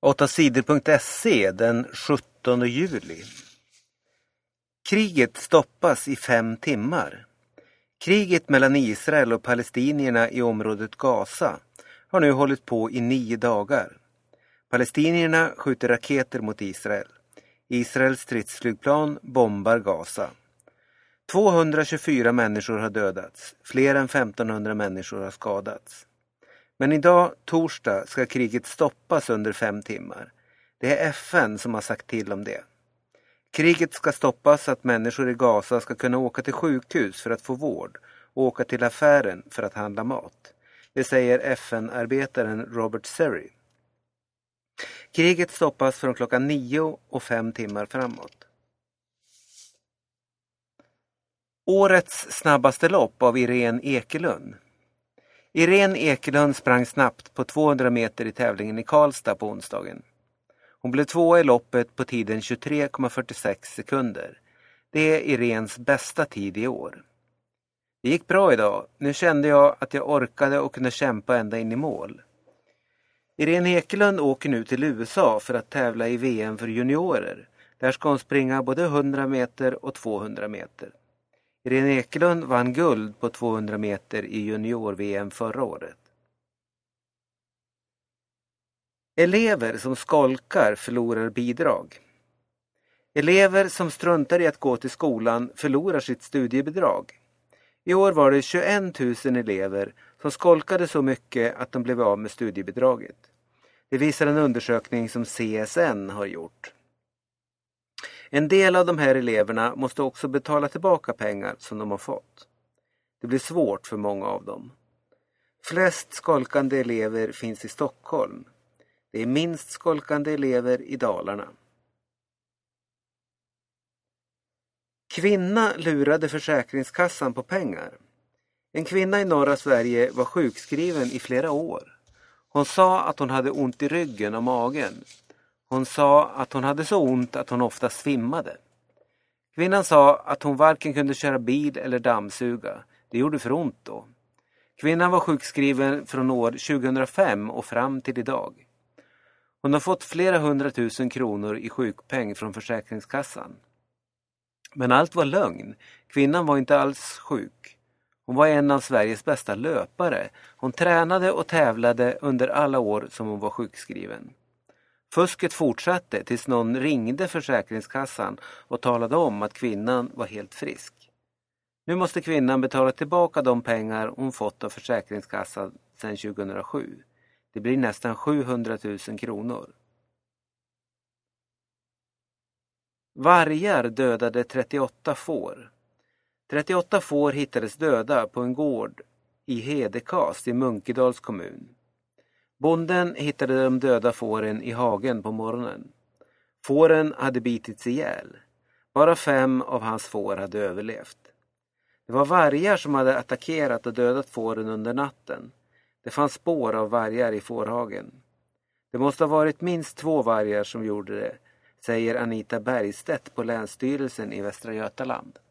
8sidor.se den 17 juli. Kriget stoppas i 5 timmar. Kriget mellan Israel och palestinierna i området Gaza har nu hållit på i 9 dagar. Palestinierna skjuter raketer mot Israel. Israels stridsflygplan bombar Gaza. 224 människor har dödats. Fler än 1500 människor har skadats. Men idag, torsdag, ska kriget stoppas under 5 timmar. Det är FN som har sagt till om det. Kriget ska stoppas så att människor i Gaza ska kunna åka till sjukhus för att få vård och åka till affären för att handla mat. Det säger FN-arbetaren Robert Serry. Kriget stoppas från klockan 9 och 5 timmar framåt. Årets snabbaste lopp av Irene Ekelund. Irene Ekelund sprang snabbt på 200 meter i tävlingen i Karlstad på onsdagen. Hon blev 2 i loppet på tiden 23,46 sekunder. Det är Irenes bästa tid i år. Det gick bra idag. Nu kände jag att jag orkade och kunde kämpa ända in i mål. Irene Ekelund åker nu till USA för att tävla i VM för juniorer. Där ska hon springa både 100 meter och 200 meter. Irene Ekelund vann guld på 200 meter i junior-VM förra året. Elever som skolkar förlorar bidrag. Elever som struntar i att gå till skolan förlorar sitt studiebidrag. I år var det 21 000 elever som skolkade så mycket att de blev av med studiebidraget. Det visar en undersökning som CSN har gjort. En del av de här eleverna måste också betala tillbaka pengar som de har fått. Det blir svårt för många av dem. Flest skolkande elever finns i Stockholm. Det är minst skolkande elever i Dalarna. Kvinna lurade Försäkringskassan på pengar. En kvinna i norra Sverige var sjukskriven i flera år. Hon sa att hon hade ont i ryggen och magen. Hon sa att hon hade så ont att hon ofta svimmade. Kvinnan sa att hon varken kunde köra bil eller dammsuga. Det gjorde för ont då. Kvinnan var sjukskriven från år 2005 och fram till idag. Hon har fått flera 100 000 kronor i sjukpeng från Försäkringskassan. Men allt var lögn. Kvinnan var inte alls sjuk. Hon var en av Sveriges bästa löpare. Hon tränade och tävlade under alla år som hon var sjukskriven. Fusket fortsatte tills någon ringde Försäkringskassan och talade om att kvinnan var helt frisk. Nu måste kvinnan betala tillbaka de pengar hon fått av Försäkringskassan sedan 2007. Det blir nästan 700 000 kronor. Vargar dödade 38 får. 38 får hittades döda på en gård i Hedekast i Munkedals kommun. Bonden hittade de döda fåren i hagen på morgonen. Fåren hade bitits ihjäl. Bara 5 av hans får hade överlevt. Det var vargar som hade attackerat och dödat fåren under natten. Det fanns spår av vargar i fårhagen. Det måste ha varit minst 2 vargar som gjorde det, säger Anita Bergstedt på Länsstyrelsen i Västra Götaland.